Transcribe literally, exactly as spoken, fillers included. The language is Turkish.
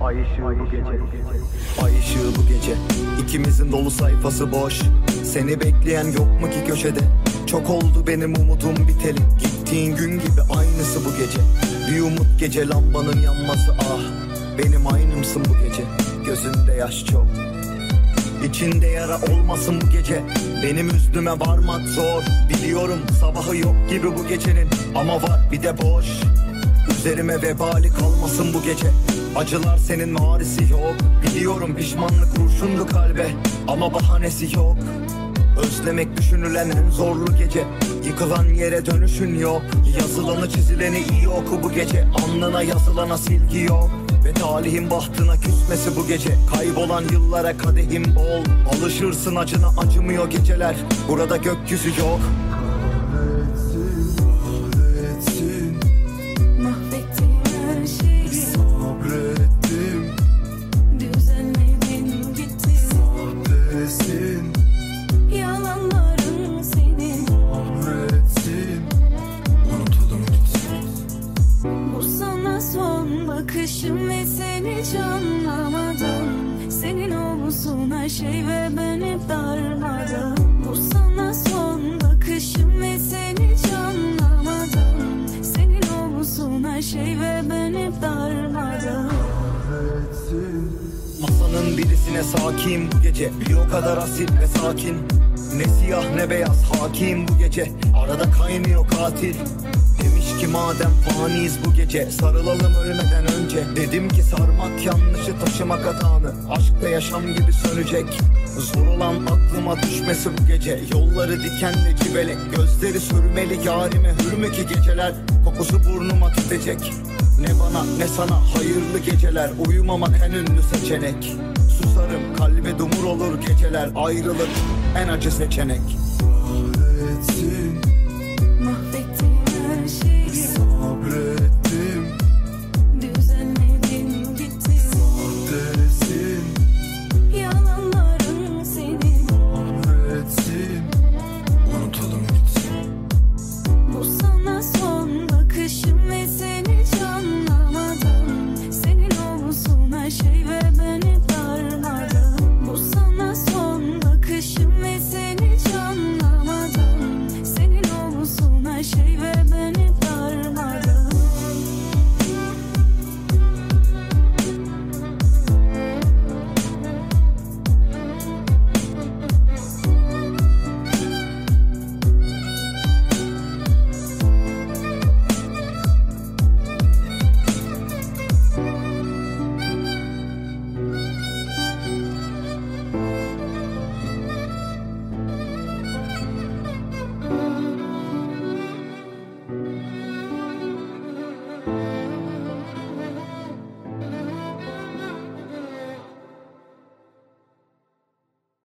Ay ışığı bu gece. Ay ışığı bu gece. İkimizin dolu sayfası boş. Seni bekleyen yok mu ki köşede? Çok oldu benim umudum biteli. Gittiğin gün gibi aynısı bu gece. Bir umut gece lambanın yanması ah. Benim aynımsın bu gece. Gözünde yaş çok. İçinde yara olmasın bu gece. Benim üstüme varmak zor. Biliyorum sabahı yok gibi bu gecenin. Ama var bir de boş. Üzerime vebali kalmasın bu gece. Acılar senin varisi yok. Biliyorum pişmanlık kurşundu kalbe. Ama bahanesi yok. Özlemek düşünülen en zorlu gece. Yıkılan yere dönüşün yok. Yazılanı çizileni iyi oku bu gece. Alnına yazılana silgi yok. Ve talihin bahtına küsmesi bu gece. Kaybolan yıllara kadehim bol. Alışırsın acına acımıyor geceler. Burada gökyüzü yok. Kahretsin, kahretsin. Mahvettin her şeyi. Sabrettim, Düzenledin gittin. sahtesin. Yalanların senin. Kahretsin, unutalım gitsin. Bu sana son bakışım ve sen hiç anlamadın. Senin olsun her şey ve ben hep darmadım. Bu sana son bakışım ve sen hiç anlamadın. Senin olsun her şey ve ben hep darmadım. Kahretsin, Masanın birisine sakin bu gece. Bir o kadar asil ve sakin. Ne siyah ne beyaz hakim bu gece. Arada kaynıyor katil. Demiş ki madem faniyiz bu gece, sarılalım ölmeden önce. Dedim ki sarmak yanlışı, taşımak hatanı. Aşkta yaşam gibi sönecek. Zor olan aklıma düşmesi bu gece. Yolları dikenli civelek, gözleri sürmeli yarime hür mü ki geceler. Kokusu burnuma tütecek. Ne bana ne sana hayırlı geceler. Uyumamak en ünlü seçenek. Susarım kalbe dumur olur geceler. Ayrılık en acı seçenek. kahretsin.